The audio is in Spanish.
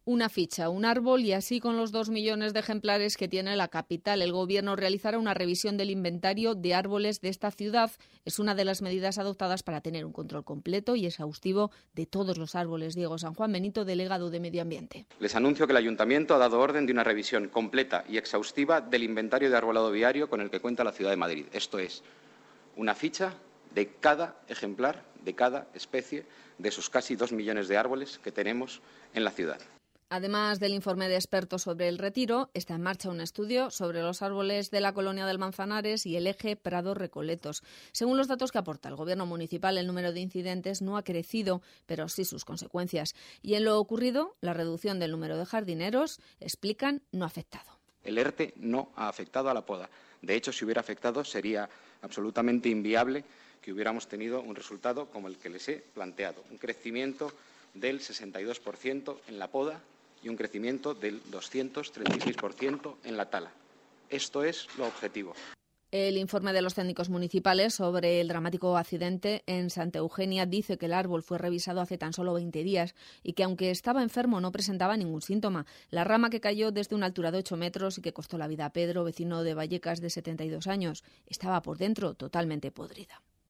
Una ficha, un árbol y así con los 2 millones de ejemplares que tiene la capital. El Gobierno realizará una revisión del inventario de árboles de esta ciudad. Es una de las medidas adoptadas para tener un control completo y exhaustivo de todos los árboles. Diego San Juan Benito, delegado de Medio Ambiente. Les anuncio que el Ayuntamiento ha dado orden de una revisión completa y exhaustiva del inventario de arbolado viario con el que cuenta la ciudad de Madrid. Esto es, una ficha de cada ejemplar, de cada especie, de esos casi 2 millones de árboles que tenemos en la ciudad. Además del informe de expertos sobre el retiro, está en marcha un estudio sobre los árboles de la colonia del Manzanares y el eje Prado-Recoletos. Según los datos que aporta el Gobierno municipal, el número de incidentes no ha crecido, pero sí sus consecuencias. Y en lo ocurrido, la reducción del número de jardineros, explican, no ha afectado. El ERTE no ha afectado a la poda. De hecho, si hubiera afectado, sería absolutamente inviable que hubiéramos tenido un resultado como el que les he planteado, un crecimiento del 62% en la poda y un crecimiento del 236% en la tala. Esto es lo objetivo. El informe de los técnicos municipales sobre el dramático accidente en Santa Eugenia dice que el árbol fue revisado hace tan solo 20 días y que aunque estaba enfermo no presentaba ningún síntoma. La rama que cayó desde una altura de 8 metros y que costó la vida a Pedro, vecino de Vallecas de 72 años, estaba por dentro totalmente podrida.